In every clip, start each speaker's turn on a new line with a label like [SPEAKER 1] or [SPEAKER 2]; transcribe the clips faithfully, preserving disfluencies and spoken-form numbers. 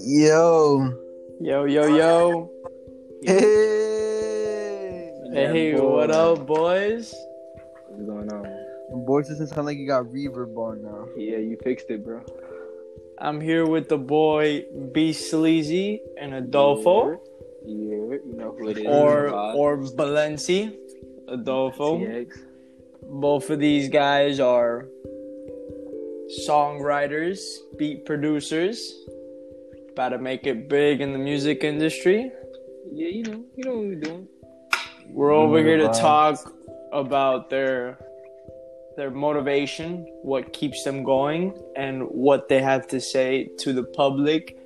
[SPEAKER 1] Yo.
[SPEAKER 2] Yo, yo, yo.
[SPEAKER 1] Hey.
[SPEAKER 2] Hey,
[SPEAKER 3] boy.
[SPEAKER 2] what up, boys?
[SPEAKER 3] What's going on?
[SPEAKER 1] Your voice doesn't sound like you got reverb on now.
[SPEAKER 3] Yeah, you fixed it, bro.
[SPEAKER 2] I'm here with the boy B Sleazy and Adolfo,
[SPEAKER 3] Yeah, yeah, you know who it is.
[SPEAKER 2] or
[SPEAKER 3] Bob.
[SPEAKER 2] or Balenci, Adolfo.
[SPEAKER 3] C X.
[SPEAKER 2] Both of these guys are songwriters, beat producers, about to make it big in the music industry.
[SPEAKER 3] Yeah, you know, you know what we're doing.
[SPEAKER 2] We're over here to
[SPEAKER 1] Vibes.
[SPEAKER 2] talk about their their motivation, what keeps them going, and what they have to say to the public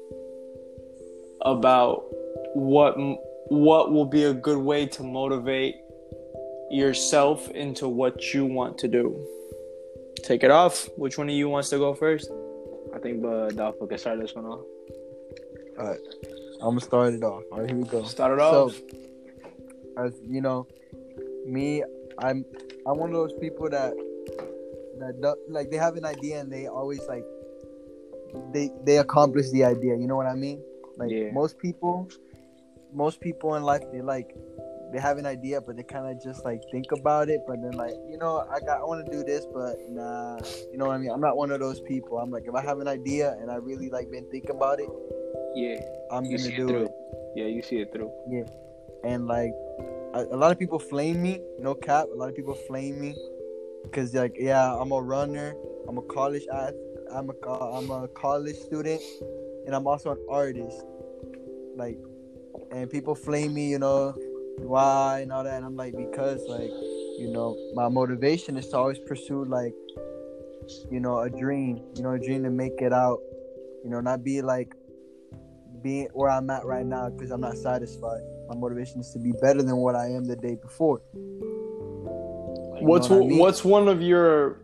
[SPEAKER 2] about what what will be a good way to motivate yourself into what you want to do. Take it off. Which one of you wants to go first?
[SPEAKER 3] I think uh, Adolfo can start this one off.
[SPEAKER 1] Alright. I'm gonna start it off. Alright, here we go.
[SPEAKER 2] Start it off.
[SPEAKER 1] So, as you know, me, I'm I'm one of those people that that do, like they have an idea and they always like they they accomplish the idea. You know what I mean? Like
[SPEAKER 3] Yeah.
[SPEAKER 1] most people, most people in life, they like they have an idea, but they kind of just like think about it. But then like you know, I got I want to do this, but nah, you know what I mean? I'm not one of those people. I'm like if I have an idea and I really like been thinking about it,
[SPEAKER 3] Yeah,
[SPEAKER 1] I'm
[SPEAKER 3] you
[SPEAKER 1] gonna
[SPEAKER 3] see it
[SPEAKER 1] do
[SPEAKER 3] through.
[SPEAKER 1] it.
[SPEAKER 3] Yeah, you see it through.
[SPEAKER 1] And like a, a lot of people flame me, no cap. A lot of people flame me because like yeah, I'm a runner, I'm a college ath- I'm a co- I'm a college student, and I'm also an artist. Like, and people flame me, you know, why and all that, and I'm like because like you know my motivation is to always pursue like you know a dream, you know a dream to make it out, you know not be like being where I'm at right now because I'm not satisfied. My motivation is to be better than what I am the day before. Like, you
[SPEAKER 2] What's
[SPEAKER 1] know what I mean?
[SPEAKER 2] what's one of your,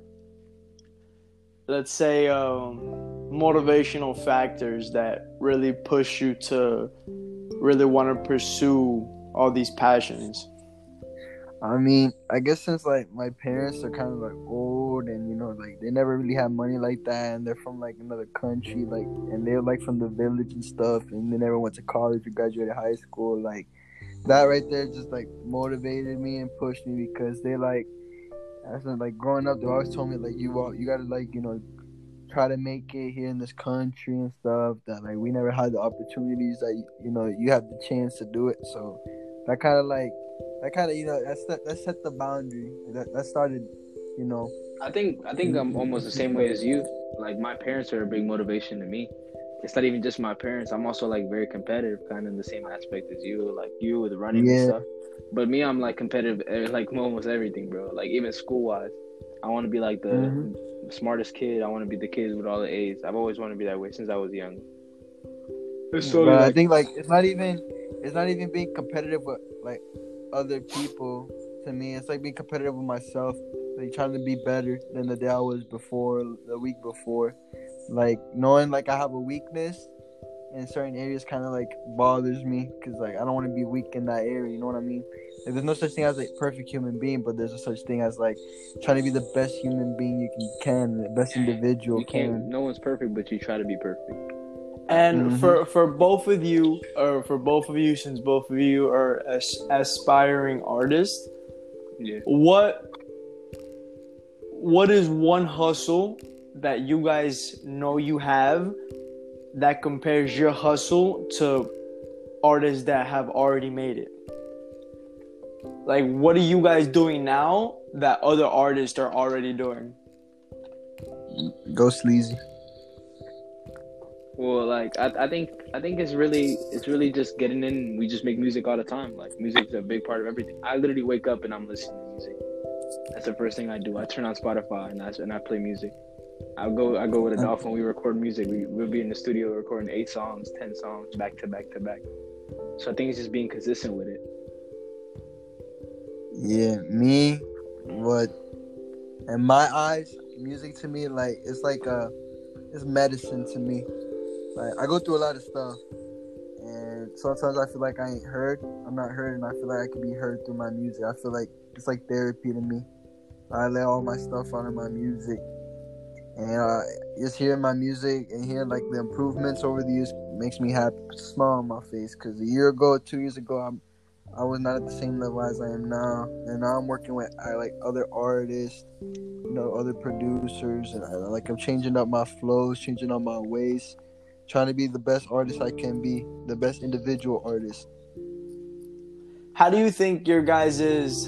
[SPEAKER 2] let's say, um, motivational factors that really push you to really want to pursue all these passions?
[SPEAKER 1] I mean, I guess since like my parents are kind of like old and you know like they never really had money like that and they're from like another country like and they're like from the village and stuff and they never went to college or graduated high school, like that right there just like motivated me and pushed me because they like as in, like growing up they always told me like you all you gotta like you know try to make it here in this country and stuff that like we never had the opportunities that you know you have the chance to do it. So that kind of like that kind of you know that set, that set the boundary that that started you know
[SPEAKER 3] I think I think I'm almost the same way as you. Like my parents are a big motivation to me. It's not even just my parents. I'm also like very competitive, kind of in the same aspect as you, like you with running and
[SPEAKER 1] yeah
[SPEAKER 3] stuff. But me, I'm like competitive, eh, like almost everything, bro. Like even school wise, I want to be like the
[SPEAKER 1] Mhm.
[SPEAKER 3] smartest kid. I want to be the kid with all the A's. I've always wanted to be that way since I was young. It's slowly
[SPEAKER 1] but I
[SPEAKER 3] like
[SPEAKER 1] think like it's not even it's not even being competitive with like other people. To me it's like being competitive with myself, like trying to be better than the day I was before, the week before, like knowing like I have a weakness in certain areas kind of like bothers me because like I don't want to be weak in that area, you know what I mean? Like there's no such thing as like perfect human being, but there's a such thing as like trying to be the best human being you can, can the best individual
[SPEAKER 3] you can't.
[SPEAKER 1] can.
[SPEAKER 3] No one's perfect, but you try to be perfect.
[SPEAKER 2] And
[SPEAKER 1] Mhm.
[SPEAKER 2] for for both of you, or for both of you, since both of you are as, aspiring artists,
[SPEAKER 3] Yeah.
[SPEAKER 2] what what is one hustle that you guys know you have that compares your hustle to artists that have already made it? Like, what are you guys doing now that other artists are already doing?
[SPEAKER 1] Go sleazy.
[SPEAKER 3] Well, like I, I think I think it's really it's really just getting in. We just make music all the time. Like music's a big part of everything. I literally wake up and I'm listening to music. That's the first thing I do. I turn on Spotify and I and I play music. I go I go with Adolfo and we record music. We we'll be in the studio recording eight songs, ten songs, back to back to back. So I think it's just being consistent with it.
[SPEAKER 1] Yeah, me, what in my eyes, music to me like it's like a it's medicine to me. Like I go through a lot of stuff, and sometimes I feel like I ain't heard. I'm not heard, and I feel like I can be heard through my music. I feel like it's like therapy to me. I lay all my stuff out in my music, And uh, just hearing my music and hearing like the improvements over the years makes me happy. Smile on my face because a year ago, two years ago, I'm I was not at the same level as I am now, and now I'm working with I like other artists, you know, other producers, and I, like I'm changing up my flows, changing up my ways, trying to be the best artist I can be, the best individual artist.
[SPEAKER 2] How do you think your guys'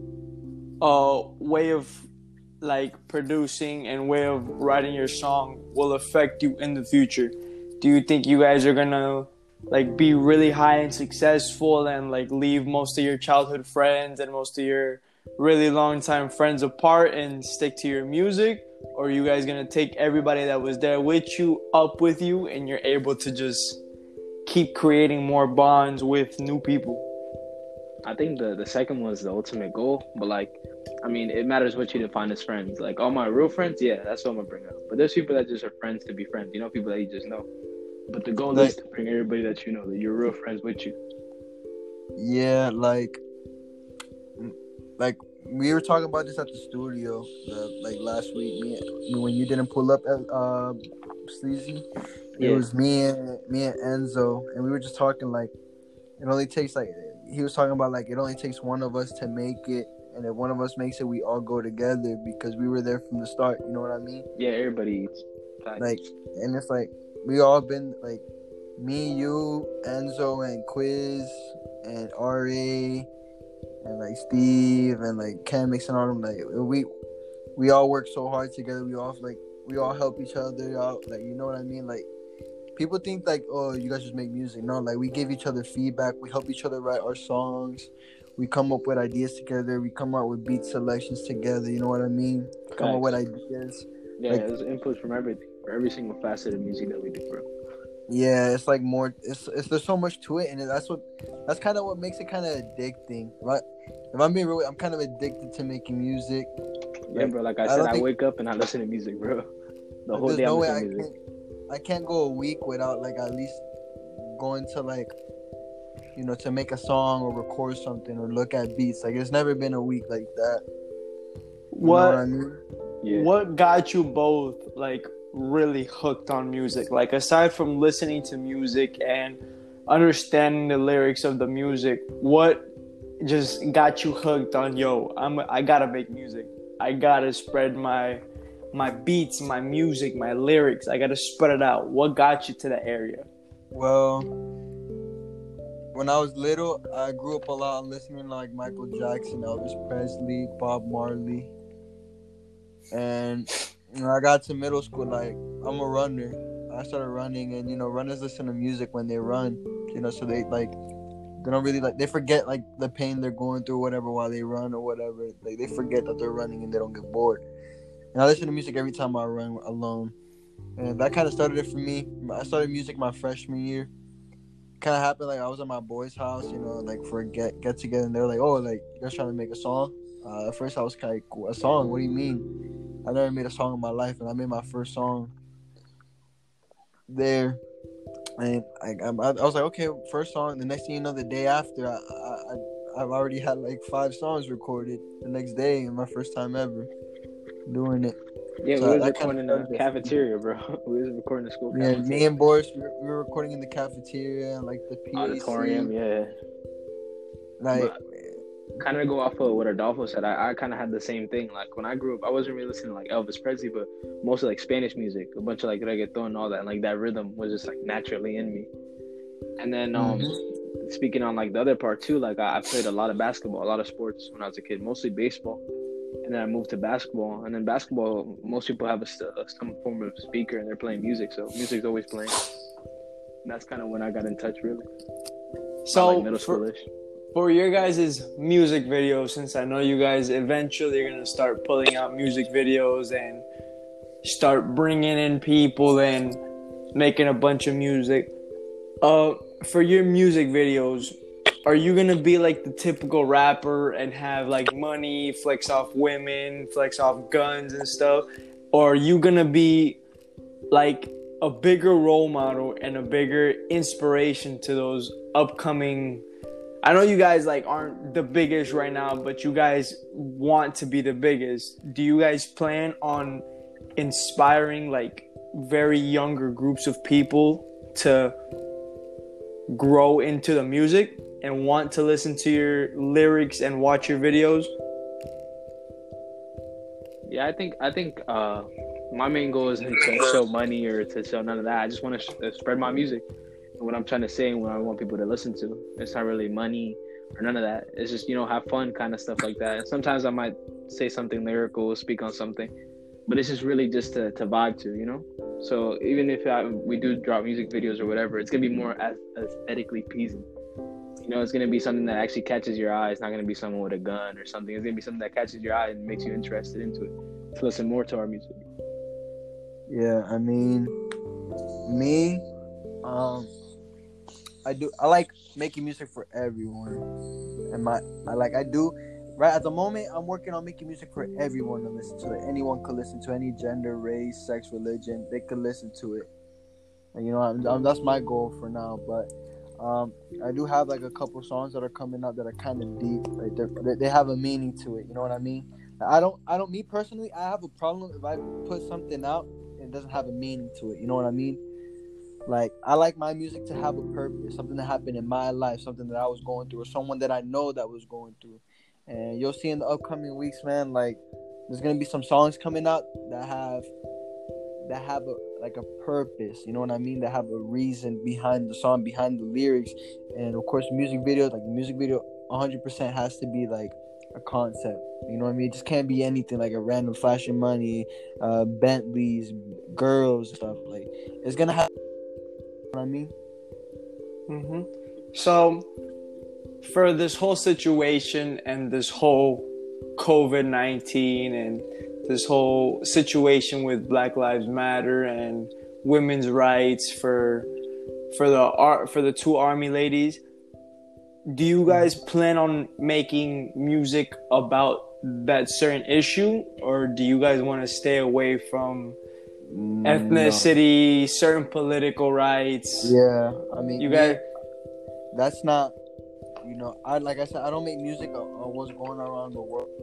[SPEAKER 2] uh, way of like producing and way of writing your song will affect you in the future? Do you think you guys are gonna like be really high and successful and like leave most of your childhood friends and most of your really long time friends apart and stick to your music? Or are you guys gonna take everybody that was there with you up with you and you're able to just keep creating more bonds with new people?
[SPEAKER 3] I think the the second one is the ultimate goal, but like, I mean, it matters what you define as friends. Like all my real friends, yeah, that's what I'm gonna bring up. But there's people that just are friends to be friends. You know, people that you just know. But the goal
[SPEAKER 1] Like,
[SPEAKER 3] is to bring everybody that you know, that you're real friends with you.
[SPEAKER 1] yeah, like, like we were talking about this at the studio, uh, like last week. Me, when you didn't pull up at uh, Sleazy, it
[SPEAKER 3] Yeah.
[SPEAKER 1] was me and me and Enzo, and we were just talking like it only takes like he was talking about like it only takes one of us to make it, and if one of us makes it, we all go together because we were there from the start. You know what I mean?
[SPEAKER 3] Yeah, everybody eats.
[SPEAKER 1] Like, and it's like we all been like me, you, Enzo, and Quiz, and R A, and like Steve, and like Chemix and all them. Like we we all work so hard together. We all like we all help each other out. Like, you know what I mean? Like, people think like, oh, you guys just make music. No, like we give each other feedback. We help each other write our songs. We come up with ideas together. We come out with beat selections together. You know what I mean? Come up with ideas.
[SPEAKER 3] Yeah,
[SPEAKER 1] like,
[SPEAKER 3] there's inputs from everything, for every single facet of music that we do, bro.
[SPEAKER 1] Yeah, it's like more. It's, it's there's so much to it, and that's what that's kind of what makes it kind of addicting. Right? If I'm being real, I'm kind of addicted to making music.
[SPEAKER 3] Yeah, bro. Like I, I said, I think, wake up and I listen to music, bro. The whole day
[SPEAKER 1] no
[SPEAKER 3] I
[SPEAKER 1] listen
[SPEAKER 3] to music.
[SPEAKER 1] I can't go a week without like at least going to like, you know, to make a song or record something or look at beats. Like, it's never been a week like that. You
[SPEAKER 2] what,
[SPEAKER 1] know what I mean?
[SPEAKER 2] Yeah. What got you both like really hooked on music? Like, aside from listening to music and understanding the lyrics of the music, what just got you hooked on, yo, I'm I gotta make music. I gotta spread my my beats, my music, my lyrics. I gotta spread it out. What got you to that area?
[SPEAKER 1] Well, when I was little, I grew up a lot listening to like Michael Jackson, Elvis Presley, Bob Marley. And when I got to middle school, like, I'm a runner. I started running, and, you know, runners listen to music when they run, you know, so they, like, they don't really, like, they forget, like, the pain they're going through or whatever while they run or whatever. Like, they forget that they're running and they don't get bored. And I listen to music every time I run alone. And that kind of started it for me. I started music my freshman year. Kind of happened, like, I was at my boy's house, you know, like, for a get, get together, and they were like, oh, like, you guys trying to make a song? Uh, at first, I was kind of like, a song? What do you mean? I never made a song in my life, and I made my first song there. And I, I, I was like, okay, first song. The next thing you know, the day after, I, I, I've already had like five songs recorded the next day, and my first time ever doing it.
[SPEAKER 3] Yeah, so we was recording in the cafeteria, bro. We was recording in the school cafeteria.
[SPEAKER 1] Yeah, me and Boris, we were, we were recording in the cafeteria, and like the P A C.
[SPEAKER 3] Auditorium, yeah.
[SPEAKER 1] Like,
[SPEAKER 3] but, kind of go off of what Adolfo said. I, I kind of had the same thing. Like, when I grew up, I wasn't really listening to like Elvis Presley, but mostly like Spanish music, a bunch of like reggaeton and all that. And like that rhythm was just like naturally in me. And then um, mm-hmm. speaking on like the other part too, like I, I played a lot of basketball, a lot of sports when I was a kid, mostly baseball. And then I moved to basketball. And then basketball, most people have a, some form of speaker and they're playing music, so music's always playing. And that's kind of when I got in touch, really.
[SPEAKER 2] So
[SPEAKER 3] like middle schoolish.
[SPEAKER 2] For your guys' music videos, since I know you guys eventually are going to start pulling out music videos and start bringing in people and making a bunch of music, uh, for your music videos, are you going to be like the typical rapper and have like money, flex off women, flex off guns and stuff? Or are you going to be like a bigger role model and a bigger inspiration to those upcoming... I know you guys like aren't the biggest right now, but you guys want to be the biggest. Do you guys plan on inspiring like very younger groups of people to grow into the music and want to listen to your lyrics and watch your videos?
[SPEAKER 3] Yeah, I think I think uh, my main goal isn't to show money or to show none of that. I just want to sh- uh, spread my music and what I'm trying to say and what I want people to listen to. It's not really money or none of that. It's just, you know, have fun kind of stuff like that. And sometimes I might say something lyrical, speak on something, but it's just really just to, to vibe to, you know. So even if I, we do drop music videos or whatever, it's gonna be more as, aesthetically pleasing. You know, it's gonna be something that actually catches your eye. It's not gonna be someone with a gun or something. It's gonna be something that catches your eye and makes you interested into it, to listen more to our music.
[SPEAKER 1] Yeah, I mean, me, um, I do. I like making music for everyone, and my, I like, I do. Right at the moment, I'm working on making music for everyone to listen to it. Anyone could listen to any gender, race, sex, religion. They could listen to it. And, you know, I'm, I'm, that's my goal for now. But um, I do have like a couple songs that are coming out that are kind of deep. Like they they have a meaning to it. You know what I mean? I don't. I don't. Me personally, I have a problem if I put something out and it doesn't have a meaning to it. You know what I mean? Like, I like my music to have a purpose, something that happened in my life, something that I was going through, or someone that I know that was going through. And you'll see in the upcoming weeks, man, like, there's gonna be some songs coming out that have that have a like a purpose, you know what I mean? That have a reason behind the song, behind the lyrics. And of course, music videos, like the music video one hundred percent has to be like a concept. You know what I mean? It just can't be anything like a random flashing money, uh, Bentleys, girls, stuff. Like, it's gonna have, you know what I mean?
[SPEAKER 2] Mm-hmm. So, for this whole situation and this whole covid nineteen and this whole situation with Black Lives Matter and women's rights for for the art for the two army ladies, do you guys plan on making music about that certain issue, or do you guys want to stay away from ethnicity, no. certain political rights?
[SPEAKER 1] Yeah, I mean,
[SPEAKER 2] you guys,
[SPEAKER 1] that's not, you know, I like I said, I don't make music on, on what's going on around the world.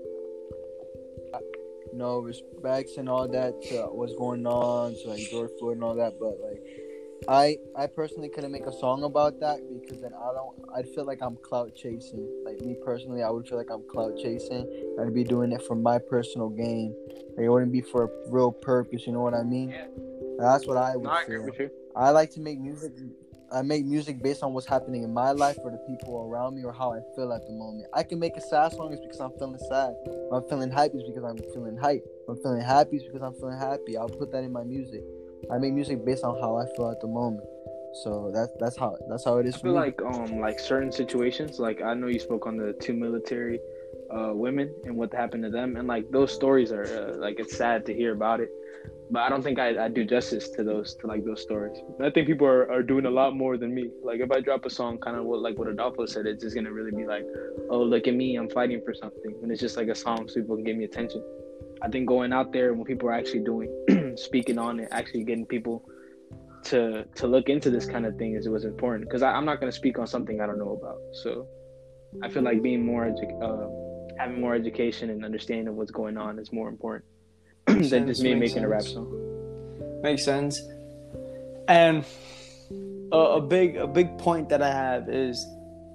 [SPEAKER 1] You know, respects and all that to what's going on, to like George Floyd and all that, but like, I I personally couldn't make a song about that because then I don't, I'd feel like I'm clout chasing. Like, me personally, I would feel like I'm clout chasing. I'd be doing it for my personal gain. Like, it wouldn't be for a real purpose, you know what I mean? Yeah. That's what I would
[SPEAKER 3] no, I
[SPEAKER 1] feel.
[SPEAKER 3] agree with you.
[SPEAKER 1] I like to make music. I make music based on what's happening in my life or the people around me or how I feel at the moment. I can make a sad song it's because I'm feeling sad. If I'm feeling hype it's because I'm feeling hype. If I'm feeling happy it's because I'm feeling happy. I'll put that in my music. I make music based on how I feel at the moment. So that's that's how that's how it is
[SPEAKER 3] I
[SPEAKER 1] for
[SPEAKER 3] feel
[SPEAKER 1] me.
[SPEAKER 3] like um like certain situations, like I know you spoke on the two military uh women and what happened to them, and like those stories are uh, like, it's sad to hear about it. But I don't think I, I do justice to those to like those stories. I think people are, are doing a lot more than me. Like, if I drop a song, kind of what like what Adolfo said, it's just gonna really be like, oh, look at me, I'm fighting for something, and it's just like a song so people can give me attention. I think going out there when people are actually doing, speaking on it, actually getting people to to look into this kind of thing is was important. Because I'm not gonna speak on something I don't know about. So I feel like being more edu- uh, having more education and understanding of what's going on is more important. than
[SPEAKER 2] sense,
[SPEAKER 3] just me making
[SPEAKER 2] sense.
[SPEAKER 3] a rap song.
[SPEAKER 2] Makes sense. And a, a big a big point that I have is,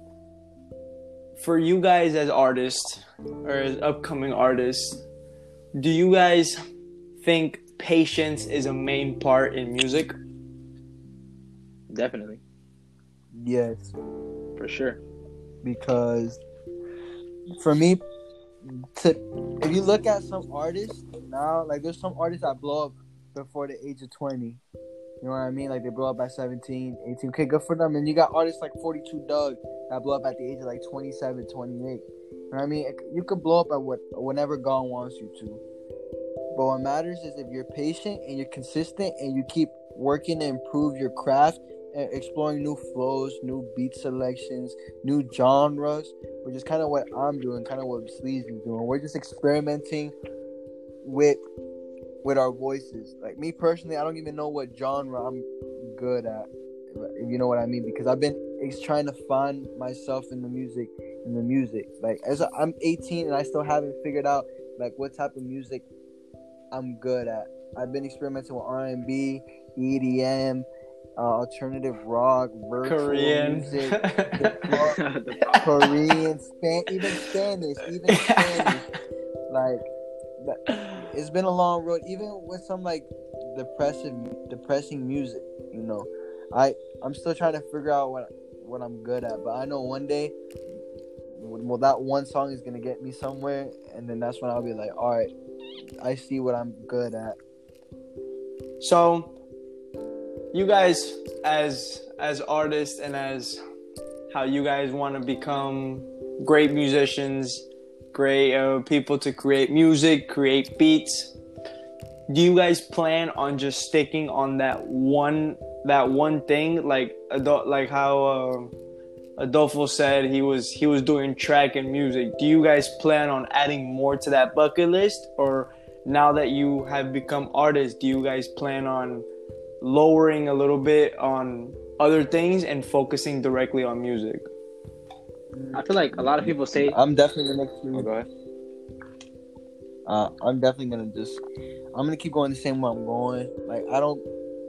[SPEAKER 2] for you guys as artists or as upcoming artists, do you guys think patience is a main part in music?
[SPEAKER 3] Definitely.
[SPEAKER 1] Yes.
[SPEAKER 3] For sure.
[SPEAKER 1] Because for me, to if you look at some artists now, like there's some artists that blow up before the age of twenty. You know what I mean? Like, they blow up at seventeen, eighteen. Okay, good for them. And you got artists like forty-two Doug that blow up at the age of like twenty-seven, twenty-eight. You know what I mean? You could blow up at what whenever God wants you to. But what matters is if you're patient and you're consistent and you keep working to improve your craft, exploring new flows, new beat selections, new genres, which is kind of what I'm doing, kind of what Sleazy's doing. We're just experimenting with with our voices. Like, me personally, I don't even know what genre I'm good at, if you know what I mean, because I've been trying to find myself in the music, in the music. Like, as a, I'm eighteen and I still haven't figured out like what type of music I'm good at. I've been experimenting with R and B, E D M, uh, alternative rock, virtual
[SPEAKER 2] Korean.
[SPEAKER 1] music, hip hop,
[SPEAKER 3] The pop-
[SPEAKER 1] Korean, Span, even Spanish, even Spanish. Like, that, it's been a long road, even with some like depressive, depressing music. You know, I I'm still trying to figure out what what I'm good at, but I know one day, well, that one song is gonna get me somewhere, and then that's when I'll be like, all right, I see what I'm good at.
[SPEAKER 2] So, you guys, as as artists and as how you guys want to become great musicians, great uh, people to create music, create beats. Do you guys plan on just sticking on that one that one thing, like Adol- like how uh, Adolfo said he was he was doing track and music? Do you guys plan on adding more to that bucket list, or now that you have become artists, do you guys plan on lowering a little bit on other things and focusing directly on music?
[SPEAKER 3] I feel like a lot of people say.
[SPEAKER 1] I'm definitely gonna keep,
[SPEAKER 3] Oh, go ahead.
[SPEAKER 1] uh, I'm definitely gonna just I'm gonna keep going the same way I'm going. Like I don't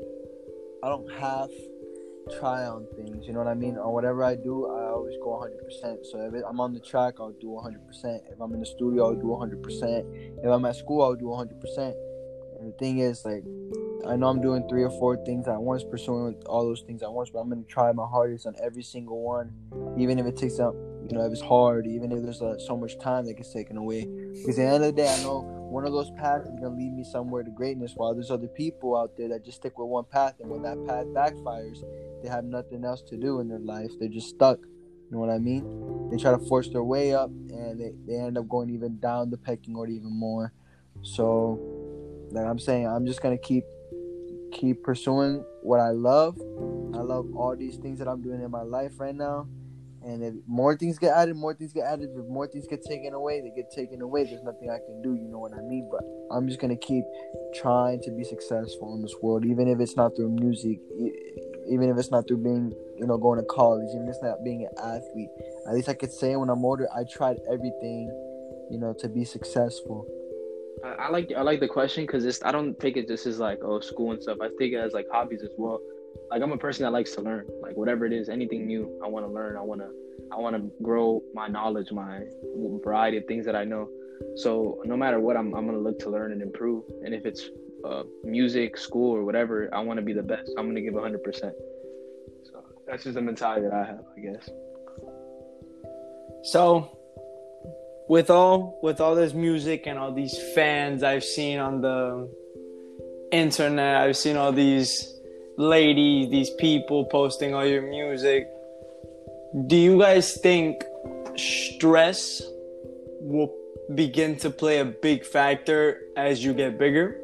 [SPEAKER 1] I don't half try on things, you know what I mean? On whatever I do, I always go one hundred percent. So if it, I'm on the track, I'll do one hundred percent. If I'm in the studio, I'll do one hundred percent. If I'm at school, I'll do one hundred percent. And the thing is, like, I know I'm doing three or four things at once, pursuing all those things at once, but I'm gonna try my hardest on every single one, even if it takes up, you know, if it's hard, even if there's uh, so much time that gets taken away. Because at the end of the day, I know one of those paths is gonna lead me somewhere to greatness, while there's other people out there that just stick with one path, and when that path backfires, they have nothing else to do in their life. They're just stuck. You know what I mean? They try to force their way up, and they, they end up going even down the pecking order even more. So, like I'm saying, I'm just gonna keep keep pursuing what I love. I love all these things that I'm doing in my life right now. And if more things get added, more things get added. If more things get taken away, they get taken away. There's nothing I can do, you know what I mean? But I'm just going to keep trying to be successful in this world, even if it's not through music, even if it's not through being, you know, going to college, even if it's not being an athlete. At least I could say when I'm older, I tried everything, you know, to be successful.
[SPEAKER 3] I, I like I like the question because it's I don't take it just as like, oh, school and stuff. I take it as like hobbies as well. Like I'm a person that likes to learn. Like whatever it is, anything new, I want to learn. I want to I want to grow my knowledge, my variety of things that I know. So no matter what, I'm I'm gonna look to learn and improve. And if it's uh, music, school, or whatever, I want to be the best. I'm gonna give one hundred percent. So that's just the mentality that I have, I guess.
[SPEAKER 2] So, with all with all this music and all these fans I've seen on the internet, I've seen all these ladies, these people posting all your music. Do you guys think stress will begin to play a big factor as you get bigger?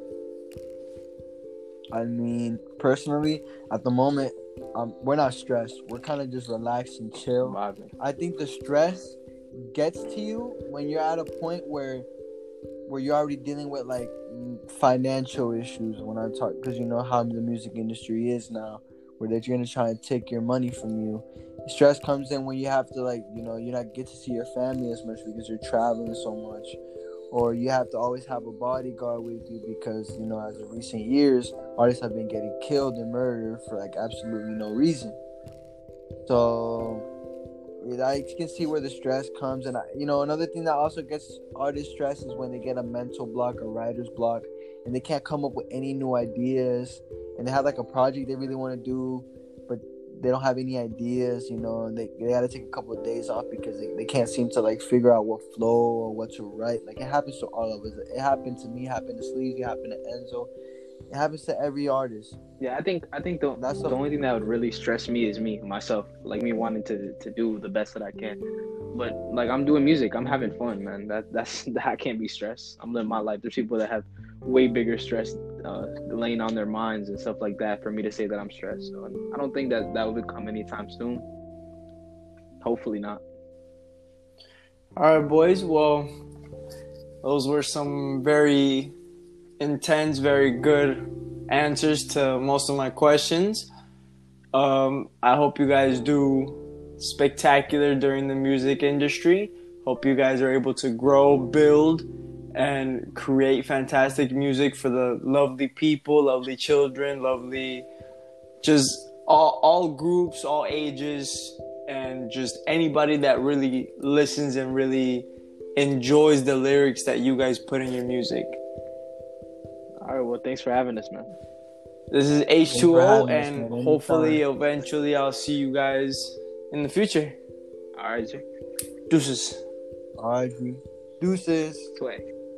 [SPEAKER 1] I mean, personally, at the moment, um, we're not stressed. We're kind of just relaxed and chill.
[SPEAKER 3] Vibing.
[SPEAKER 1] I think the stress gets to you when you're at a point where where you're already dealing with like financial issues. When I talk, because you know how the music industry is now, where they're gonna try and take your money from you. Stress comes in when you have to, like, you know, you not get to see your family as much because you're traveling so much, or you have to always have a bodyguard with you because, you know, as of recent years, artists have been getting killed and murdered for like absolutely no reason. So I can see where the stress comes. And I, you know, another thing that also gets artists stressed is when they get a mental block or writer's block and they can't come up with any new ideas, and they have like a project they really want to do, but they don't have any ideas, you know, and they, they got to take a couple of days off because they, they can't seem to like figure out what flow or what to write. Like it happens to all of us. It happened to me, it happened to Sleazy, it happened to Enzo. It happens to every artist.
[SPEAKER 3] Yeah, I think I think the
[SPEAKER 1] That's
[SPEAKER 3] the
[SPEAKER 1] a-
[SPEAKER 3] only thing that would really stress me is me myself, like me wanting to, to do the best that I can. But like I'm doing music, I'm having fun, man. That that's that I can't be stressed. I'm living my life. There's people that have way bigger stress uh, laying on their minds and stuff like that for me to say that I'm stressed. So I don't think that that will come anytime soon. Hopefully not.
[SPEAKER 2] All right, boys. Well, those were some very intense, very good answers to most of my questions. Um, I hope you guys do spectacular during the music industry. Hope you guys are able to grow, build, and create fantastic music for the lovely people, lovely children, lovely, just all, all groups, all ages, and just anybody that really listens and really enjoys the lyrics that you guys put in your music.
[SPEAKER 3] All right, well, thanks for having us, man.
[SPEAKER 2] This is H two O,
[SPEAKER 1] having us,
[SPEAKER 2] and
[SPEAKER 1] man.
[SPEAKER 2] hopefully,
[SPEAKER 1] Anytime.
[SPEAKER 2] eventually, I'll see you guys in the future.
[SPEAKER 3] All right, Jay.
[SPEAKER 2] Deuces.
[SPEAKER 1] I agree. Deuces.
[SPEAKER 3] Sway.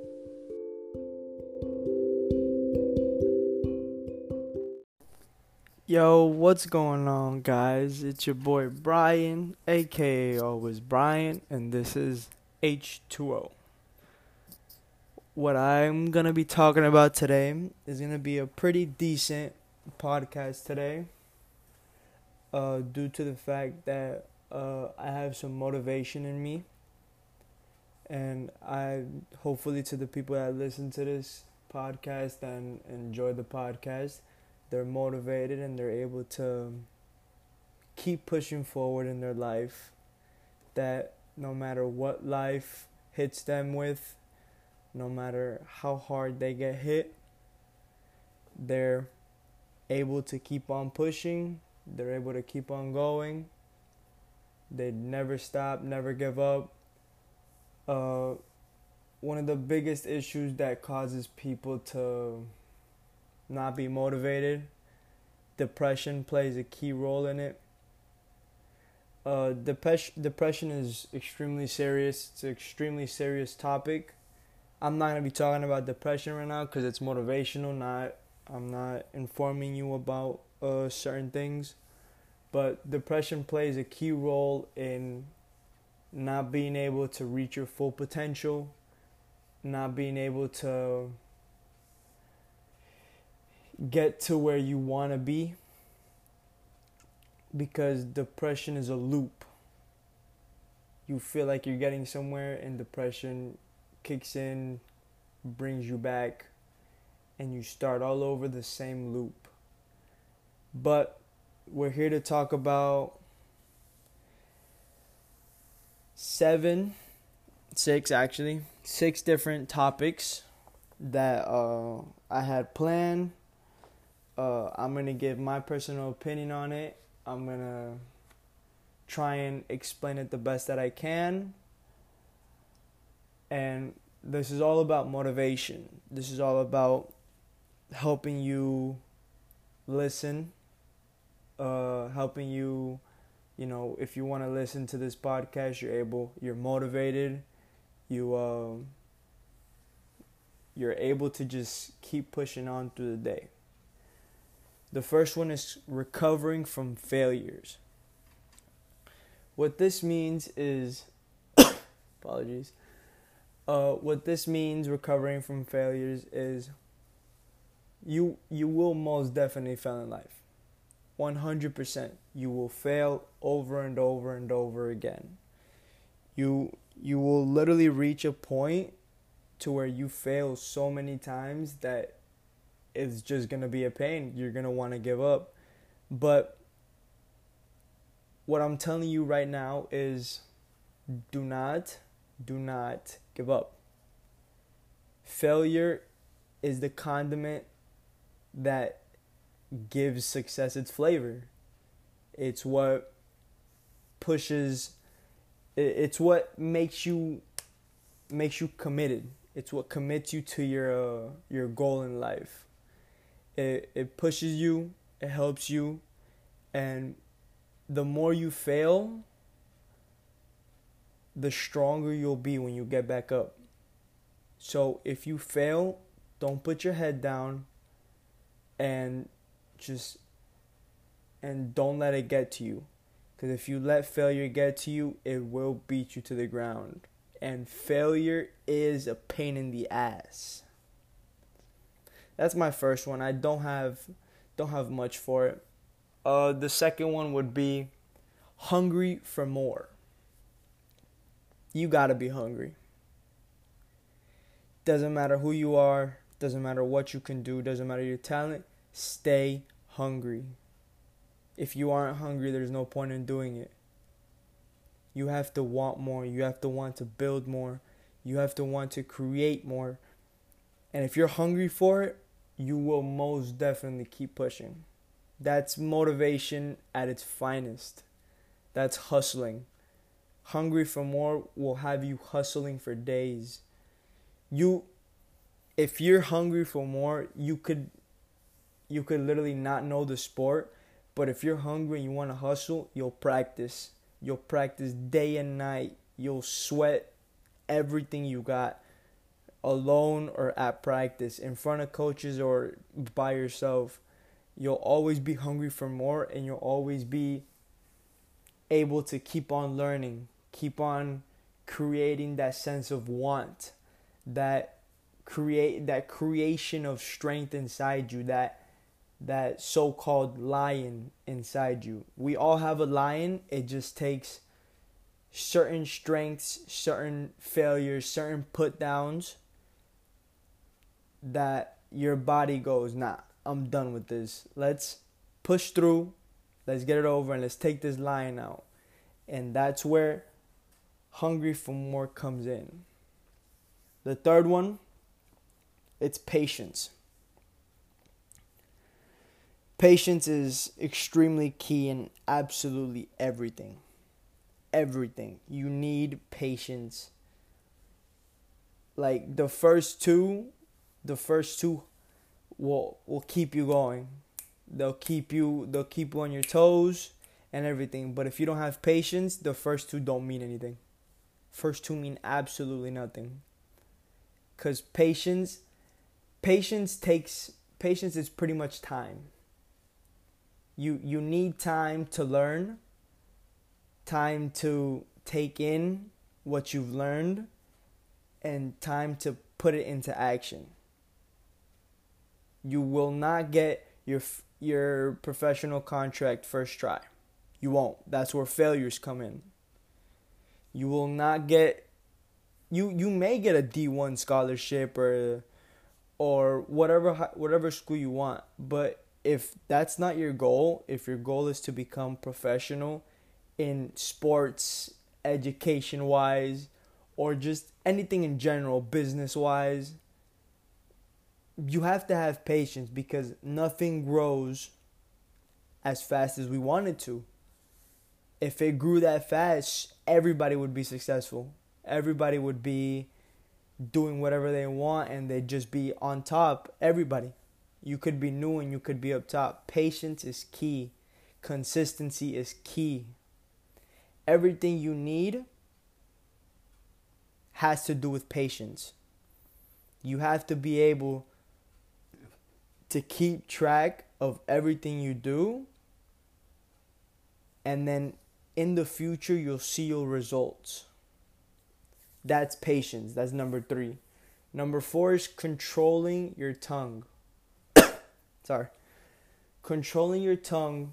[SPEAKER 2] Yo, what's going on, guys? It's your boy Brian, aka Always Brian, and this is H two O. What I'm gonna be talking about today is gonna be a pretty decent podcast today, uh, due to the fact that uh, I have some motivation in me, and I hopefully to the people that listen to this podcast and enjoy the podcast, they're motivated and they're able to keep pushing forward in their life, that no matter what life hits them with, no matter how hard they get hit, they're able to keep on pushing, they're able to keep on going, they never stop, never give up. Uh, one of the biggest issues that causes people to not be motivated, depression plays a key role in it. Uh, depression, depression is extremely serious. It's an extremely serious topic. I'm not gonna be talking about depression right now because it's motivational. Not, I'm not informing you about uh, certain things, but depression plays a key role in not being able to reach your full potential, not being able to get to where you want to be, because depression is a loop. You feel like you're getting somewhere and depression kicks in, brings you back, and you start all over the same loop. But we're here to talk about seven, six actually, six different topics that uh, I had planned. Uh, I'm going to give my personal opinion on it. I'm going to try and explain it the best that I can. And this is all about motivation. This is all about helping you listen, uh, helping you, you know, if you want to listen to this podcast, you're able, you're motivated, you, uh, you're able to just keep pushing on through the day. The first one is recovering from failures. What this means is, apologies, uh, what this means, recovering from failures, is you you will most definitely fail in life. one hundred percent. You will fail over and over and over again. You you will literally reach a point to where you fail so many times that it's just going to be a pain. You're going to want to give up. But what I'm telling you right now is do not, do not give up. Failure is the condiment that gives success its flavor. It's what pushes, it's what makes you, makes you committed. It's what commits you to your uh, your goal in life. It it pushes you, it helps you, and the more you fail, the stronger you'll be when you get back up. So if you fail, don't put your head down and just and don't let it get to you. Because if you let failure get to you, it will beat you to the ground. And failure is a pain in the ass. That's my first one. I don't have don't have much for it. Uh, the second one would be hungry for more. You gotta be hungry. Doesn't matter who you are. Doesn't matter what you can do. Doesn't matter your talent. Stay hungry. If you aren't hungry, there's no point in doing it. You have to want more. You have to want to build more. You have to want to create more. And if you're hungry for it, you will most definitely keep pushing. That's motivation at its finest. That's hustling. Hungry for more will have you hustling for days. You, if you're hungry for more, you could, you could literally not know the sport. But if you're hungry and you want to hustle, you'll practice. You'll practice day and night. You'll sweat everything you got, alone or at practice, in front of coaches or by yourself. You'll always be hungry for more, and you'll always be able to keep on learning, keep on creating that sense of want, that create that creation of strength inside you, that that so-called lion inside you. We all have a lion. It just takes certain strengths, certain failures, certain put downs that your body goes, nah, I'm done with this. Let's push through. Let's get it over and let's take this lion out. And that's where hungry for more comes in. The third one, it's patience. Patience is extremely key in absolutely everything. Everything. You need patience. Like the first two, the first two will will keep you going. They'll keep you they'll keep you on your toes and everything. But if you don't have patience, the first two don't mean anything. First two mean absolutely nothing. Cause patience patience takes patience is pretty much time. You you need time to learn, time to take in what you've learned, and time to put it into action. You will not get your your professional contract first try. You won't. That's where failures come in. You will not get you you may get a D one scholarship or or whatever whatever school you want, but if that's not your goal, if your goal is to become professional in sports, education-wise, or just anything in general, business-wise, you have to have patience because nothing grows as fast as we want it to. If it grew that fast, everybody would be successful. Everybody would be doing whatever they want and they'd just be on top. Everybody. You could be new and you could be up top. Patience is key. Consistency is key. Everything you need has to do with patience. You have to be able to keep track of everything you do, and then in the future you'll see your results. That's patience. That's number three. Number four is controlling your tongue. Sorry. Controlling your tongue.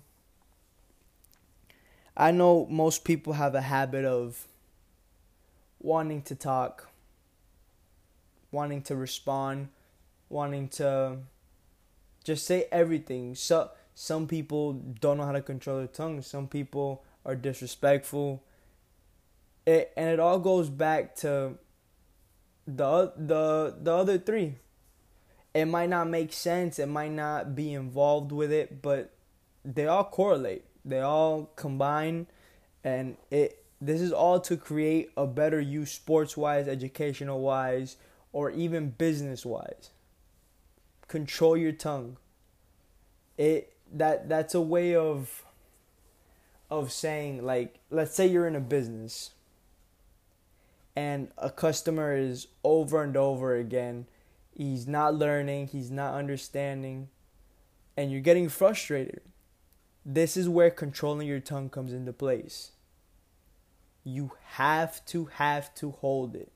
[SPEAKER 2] I know most people have a habit of wanting to talk, wanting to respond, wanting to just say everything. So some people don't know how to control their tongue. Some people are disrespectful. It, and it all goes back to the the the other three. It might not make sense. It might not be involved with it, but they all correlate. They all combine, and it. This is all to create a better you, sports-wise, educational-wise, or even business-wise. Control your tongue. It that that's a way of of saying, like, let's say you're in a business, and a customer is over and over again. He's not learning, he's not understanding, and you're getting frustrated. This is where controlling your tongue comes into place. You have to, have to hold it.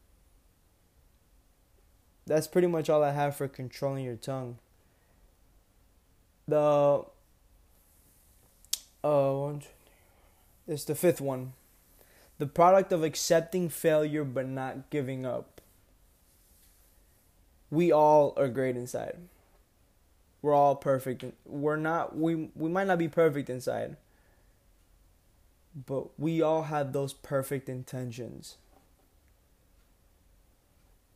[SPEAKER 2] That's pretty much all I have for controlling your tongue. The, uh, one, two, three. It's the fifth one. The product of accepting failure but not giving up. We all are great inside. We're all perfect. We're not, we, we might not be perfect inside, but we all have those perfect intentions.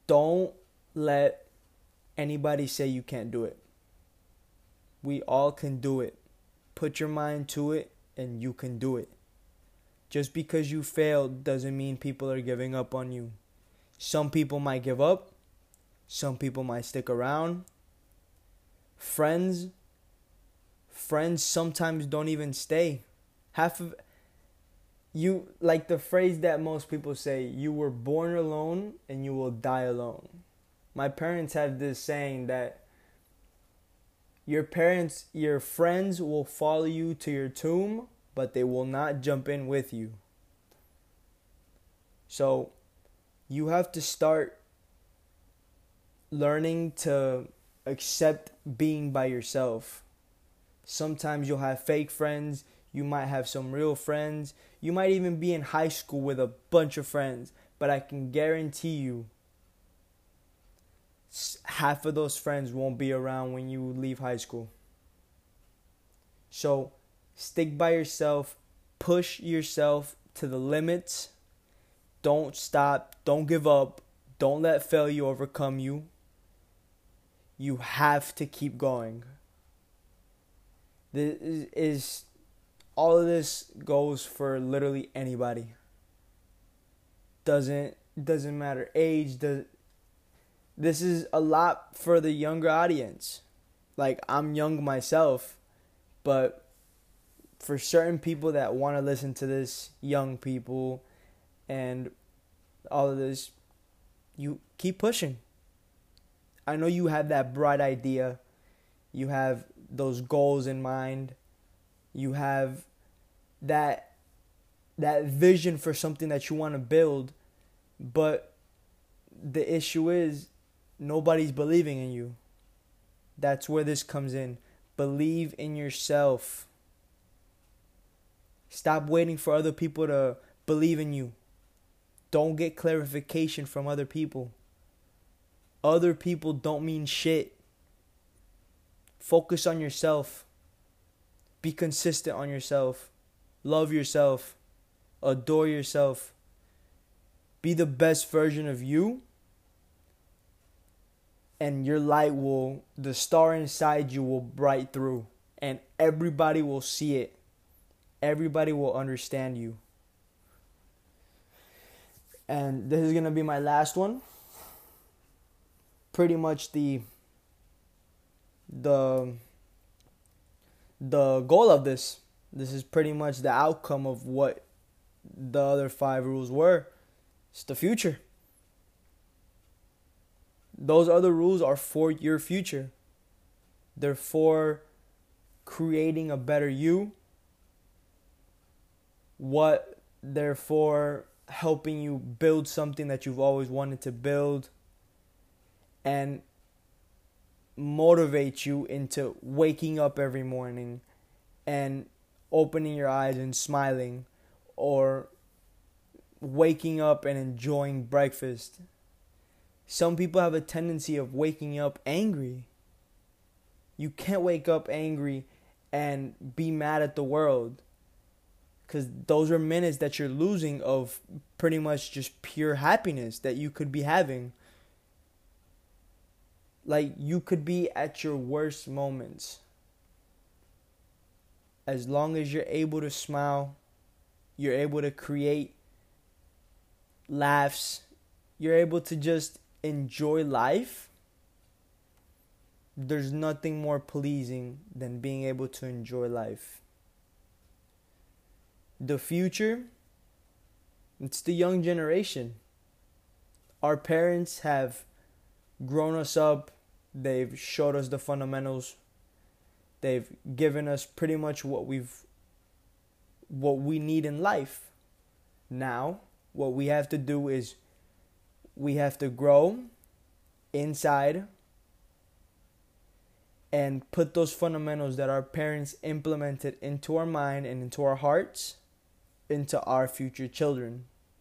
[SPEAKER 2] Don't let anybody say you can't do it. We all can do it. Put your mind to it and you can do it. Just because you failed doesn't mean people are giving up on you. Some people might give up. Some people might stick around. Friends, friends sometimes don't even stay. Half of you, like the phrase that most people say, you were born alone and you will die alone. My parents have this saying that your parents, your friends will follow you to your tomb, but they will not jump in with you. So you have to start learning to accept being by yourself. Sometimes you'll have fake friends. You might have some real friends. You might even be in high school with a bunch of friends. But I can guarantee you, half of those friends won't be around when you leave high school. So stick by yourself. Push yourself to the limits. Don't stop. Don't give up. Don't let failure overcome you. You have to keep going. This is all of this goes for literally anybody. Doesn't doesn't matter age. Does this is a lot for the younger audience. Like, I'm young myself, but for certain people that want to listen to this, young people and all of this, you keep pushing. I know you have that bright idea. You have those goals in mind. You have that that vision for something that you want to build. But the issue is nobody's believing in you. That's where this comes in. Believe in yourself. Stop waiting for other people to believe in you. Don't get clarification from other people. Other people don't mean shit. Focus on yourself. Be consistent on yourself. Love yourself. Adore yourself. Be the best version of you. And your light will, the star inside you will bright through. And everybody will see it. Everybody will understand you. And this is going to be my last one. Pretty much the the the goal of this. This is pretty much the outcome of what the other five rules were. It's the future. Those other rules are for your future. They're for creating a better you. What they're for helping you build something that you've always wanted to build. And motivate you into waking up every morning and opening your eyes and smiling, or waking up and enjoying breakfast. Some people have a tendency of waking up angry. You can't wake up angry and be mad at the world, because those are minutes that you're losing of pretty much just pure happiness that you could be having. Like, you could be at your worst moments. As long as you're able to smile, you're able to create laughs, you're able to just enjoy life, there's nothing more pleasing than being able to enjoy life. The future, it's the young generation. Our parents have grown us up. They've showed us the fundamentals. They've given us pretty much what we've what we need in life. Now, what we have to do is we have to grow inside and put those fundamentals that our parents implemented into our mind and into our hearts into our future children.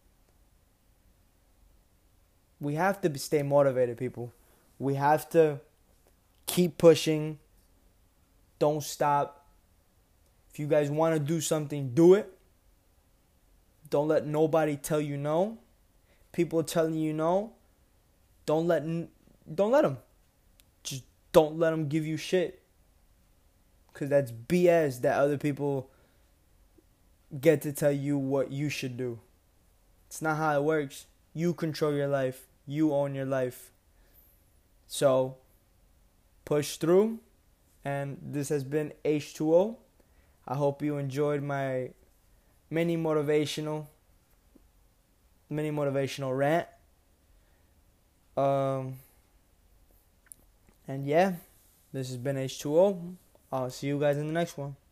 [SPEAKER 2] We have to stay motivated, people. We have to keep pushing. Don't stop. If you guys want to do something, do it. Don't let nobody tell you no. People telling you no,
[SPEAKER 4] Don't let don't let them. Just don't let them give you shit. Cause that's B S that other people get to tell you what you should do. It's not how it works. You control your life. You own your life. So, push through. And this has been H two O. I hope you enjoyed my mini motivational, mini motivational rant. Um, and yeah, this has been H two O. I'll see you guys in the next one.